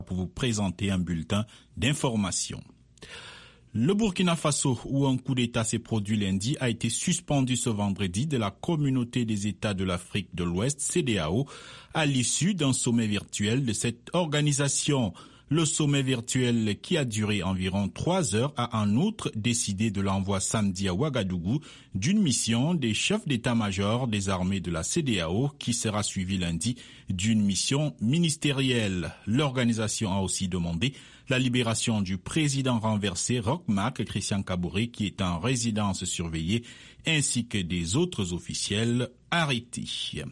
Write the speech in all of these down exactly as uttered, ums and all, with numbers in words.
pour vous présenter un bulletin d'information. Le Burkina Faso, où un coup d'État s'est produit lundi, a été suspendu ce vendredi de la Communauté des États de l'Afrique de l'Ouest, C D A O, à l'issue d'un sommet virtuel de cette organisation. Le sommet virtuel, qui a duré environ trois heures, a en outre décidé de l'envoi samedi à Ouagadougou d'une mission des chefs d'état-major des armées de la C D A O, qui sera suivie lundi d'une mission ministérielle. L'organisation a aussi demandé la libération du président renversé Roch Marc Christian Kaboré, qui est en résidence surveillée, ainsi que des autres officiels arrêtés.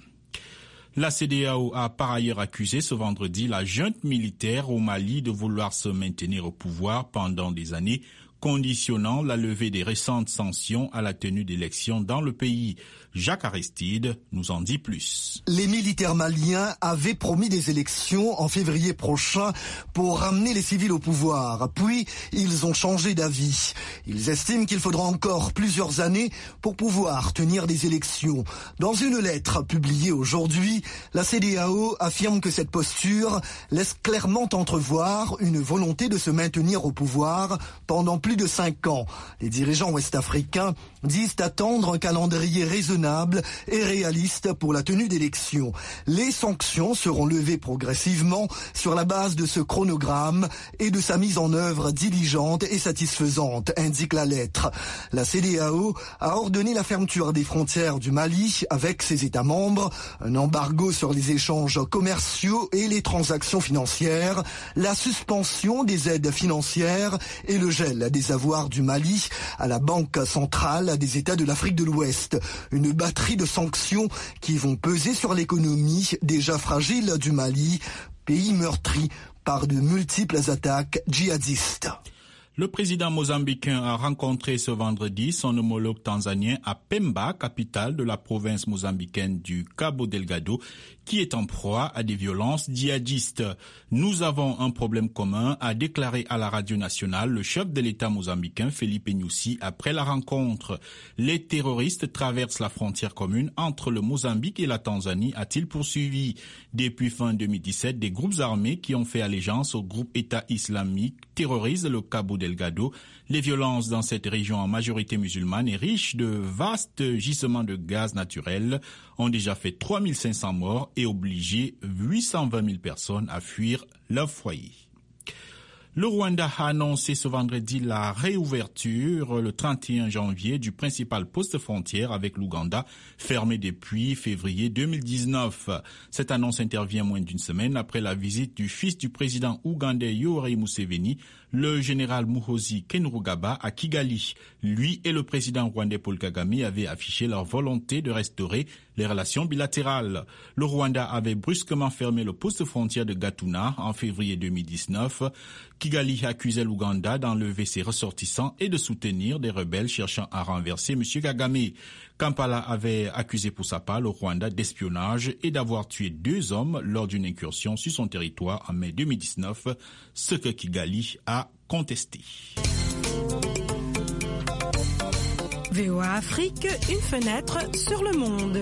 La C D A O a par ailleurs accusé ce vendredi la junte militaire au Mali de vouloir se maintenir au pouvoir pendant des années, conditionnant la levée des récentes sanctions à la tenue d'élections dans le pays. Jacques Aristide nous en dit plus. Les militaires maliens avaient promis des élections en février prochain pour ramener les civils au pouvoir. Puis, ils ont changé d'avis. Ils estiment qu'il faudra encore plusieurs années pour pouvoir tenir des élections. Dans une lettre publiée aujourd'hui, la C D A O affirme que cette posture laisse clairement entrevoir une volonté de se maintenir au pouvoir pendant plus de cinq ans. Les dirigeants ouest-africains disent attendre un calendrier raisonnable et réaliste pour la tenue d'élections. Les sanctions seront levées progressivement sur la base de ce chronogramme et de sa mise en œuvre diligente et satisfaisante, indique la lettre. La C D A O a ordonné la fermeture des frontières du Mali avec ses États membres, un embargo sur les échanges commerciaux et les transactions financières, la suspension des aides financières et le gel des avoirs du Mali à la Banque centrale des États de l'Afrique de l'Ouest. Une batterie de sanctions qui vont peser sur l'économie déjà fragile du Mali, pays meurtri par de multiples attaques djihadistes. Le président mozambicain a rencontré ce vendredi son homologue tanzanien à Pemba, capitale de la province mozambicaine du Cabo Delgado, qui est en proie à des violences djihadistes. Nous avons un problème commun, a déclaré à la radio nationale le chef de l'État mozambicain Felipe Nyusi après la rencontre. Les terroristes traversent la frontière commune entre le Mozambique et la Tanzanie, a-t-il poursuivi. Depuis fin deux mille dix-sept, des groupes armés qui ont fait allégeance au groupe État islamique terrorisent le Cabo Delgado. Les violences dans cette région en majorité musulmane et riche de vastes gisements de gaz naturel ont déjà fait trois mille cinq cents morts et obligé huit cent vingt mille personnes à fuir leur foyer. Le Rwanda a annoncé ce vendredi la réouverture le trente et un janvier du principal poste frontière avec l'Ouganda, fermé depuis février deux mille dix-neuf. Cette annonce intervient moins d'une semaine après la visite du fils du président ougandais Yoweri Museveni, le général Muhoozi Kainerugaba, à Kigali. Lui et le président rwandais Paul Kagame avaient affiché leur volonté de restaurer les relations bilatérales. Le Rwanda avait brusquement fermé le poste frontière de Gatuna en février deux mille dix-neuf. Kigali accusait l'Ouganda d'enlever ses ressortissants et de soutenir des rebelles cherchant à renverser M. Kagame. Kampala avait accusé pour sa part le Rwanda d'espionnage et d'avoir tué deux hommes lors d'une incursion sur son territoire en mai deux mille dix-neuf, ce que Kigali a contesté. V O A Afrique, une fenêtre sur le monde.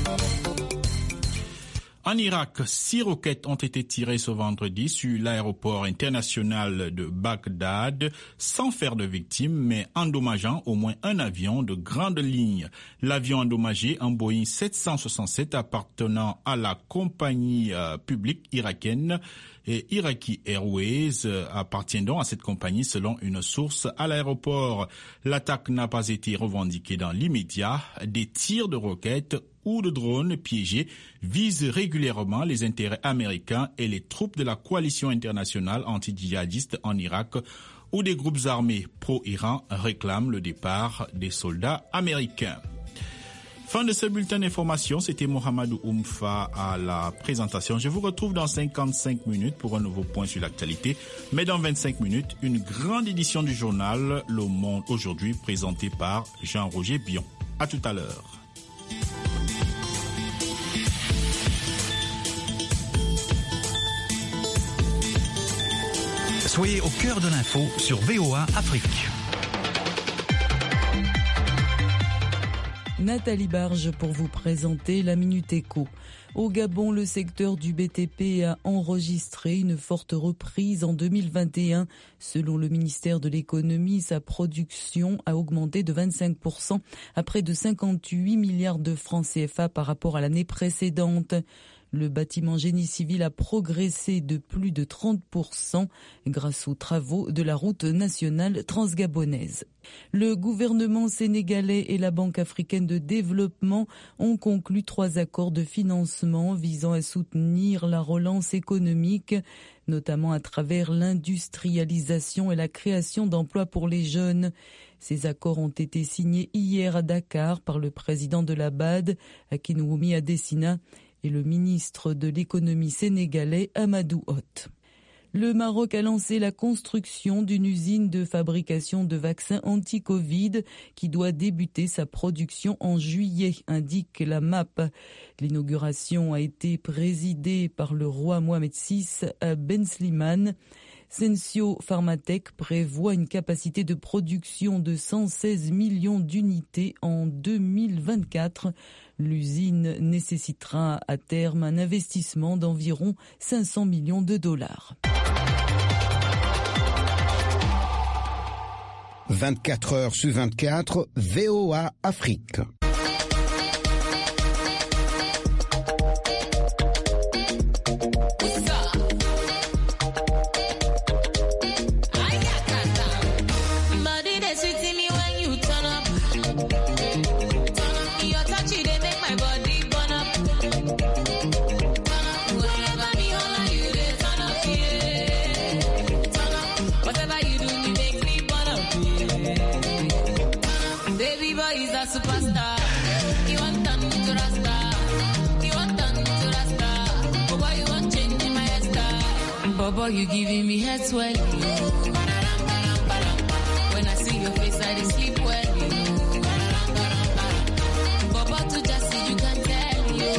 En Irak, six roquettes ont été tirées ce vendredi sur l'aéroport international de Bagdad sans faire de victimes, mais endommageant au moins un avion de grande ligne. L'avion endommagé, un Boeing sept cent soixante-sept appartenant à la compagnie euh, publique irakienne et Iraqi Airways euh, appartient donc à cette compagnie selon une source à l'aéroport. L'attaque n'a pas été revendiquée dans l'immédiat. Des tirs de roquettes ou de drones piégés visent régulièrement les intérêts américains et les troupes de la coalition internationale anti-djihadiste en Irak, où des groupes armés pro-Iran réclament le départ des soldats américains. Fin de ce bulletin d'information, c'était Mohamedou Oumfa à la présentation. Je vous retrouve dans cinquante-cinq minutes pour un nouveau point sur l'actualité. Mais dans vingt-cinq minutes, une grande édition du journal Le Monde aujourd'hui présentée par Jean-Roger Bion. À tout à l'heure. Soyez au cœur de l'info sur V O A Afrique. Nathalie Barge pour vous présenter la Minute Éco. Au Gabon, le secteur du B T P a enregistré une forte reprise en deux mille vingt et un. Selon le ministère de l'économie, sa production a augmenté de vingt-cinq pour cent à près de cinquante-huit milliards de francs C F A par rapport à l'année précédente. Le bâtiment génie civil a progressé de plus de trente pour cent grâce aux travaux de la route nationale transgabonaise. Le gouvernement sénégalais et la Banque africaine de développement ont conclu trois accords de financement visant à soutenir la relance économique, notamment à travers l'industrialisation et la création d'emplois pour les jeunes. Ces accords ont été signés hier à Dakar par le président de la B A D, Akinwumi Adesina, et le ministre de l'économie sénégalais Amadou Hott. Le Maroc a lancé la construction d'une usine de fabrication de vaccins anti-Covid qui doit débuter sa production en juillet, indique la M A P. L'inauguration a été présidée par le roi Mohamed six à Ben Slimane. Sensio Pharmatech prévoit une capacité de production de cent seize millions d'unités en deux mille vingt-quatre. L'usine nécessitera à terme un investissement d'environ cinq cents millions de dollars. vingt-quatre heures sur vingt-quatre, V O A Afrique. Boy, you giving me head swell. When I see your face, I just sleep well. Bobo to just see, you can tell you.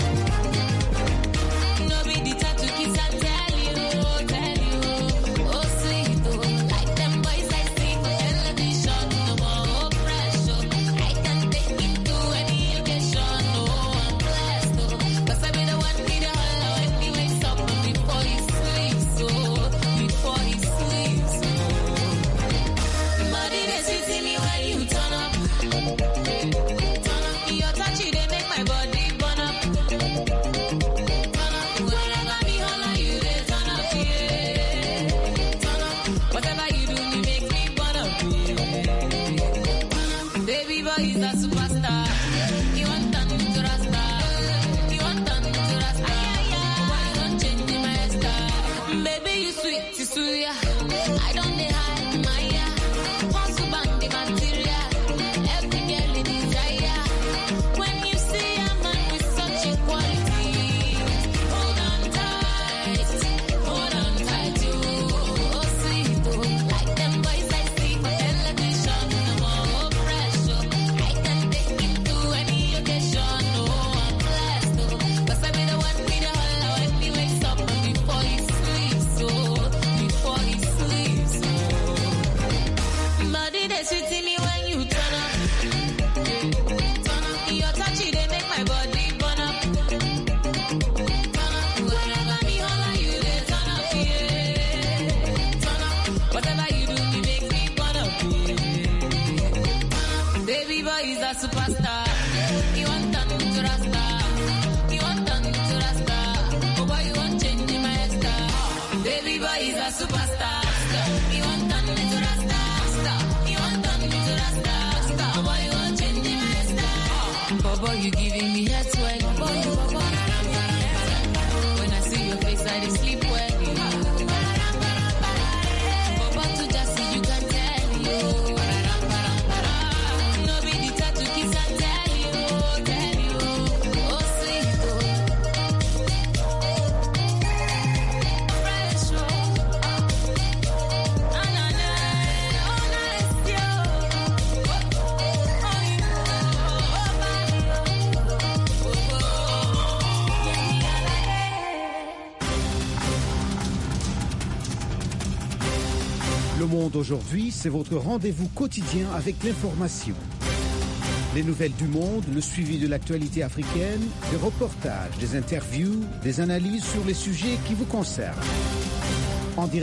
No be the type to kiss and tell you, tell you. Oh sweet, oh, like them boys I see for television. No more pressure. I can take it to any occasion. Oh, I'm blessed, oh. Cause I be the one need a hollow anyway, so before you sleep. So before he sleeps, so body they sweet me when you turn up. Turn up, your touch they make my body burn up. Turn up, wherever me holler you they turn up, yeah. Turn up, whatever you do me make me burn up, yeah. Baby boy is a superstar. You want turn to Rasta. You want turn to Rasta. Why you don't change my hairstyle? Baby, you sweet, you sweet, yeah. I don't need hide my yeah. Want to bang the material. Every girl in desire. When you see a man with such equality, hold on tight, hold on tight, you. Oh sweet, oh, like them boys I see for television. No more pressure. I can take it to any occasion. Oh, I'm blessed, oh. Cause I be the one with the hollow when he wakes up and before he sleeps, oh. Before he sleeps, oh. Body they sweet me when you turn up. Turn up, your touch they make my body burn up. Turn up, wherever me holler you they turn up, yeah. Turn up, whatever you do me make me burn up, yeah. Baby boy is a superstar. You want turn to Rasta. You want turn to Rasta. Oh boy you want change my hairstyle. Baby boy is a superstar. You want turn to Rasta. You want turn to Rasta. Oh boy you want change my hairstyle. Bobo you giving me head swell. When I see your face I just sleep well. Bobo to just see you can tell you. No be the type to kiss and tell you, tell you. Oh sweet, oh. Fresh, oh. Ah, na, na, oh nice, yo. Oh, oh, you know, oh, body, oh, oh, oh. Yeah, me, I like it. Le Monde aujourd'hui, c'est votre rendez-vous quotidien avec l'information. Les nouvelles du monde, le suivi de l'actualité africaine, des reportages, des interviews, des analyses sur les sujets qui vous concernent. En direct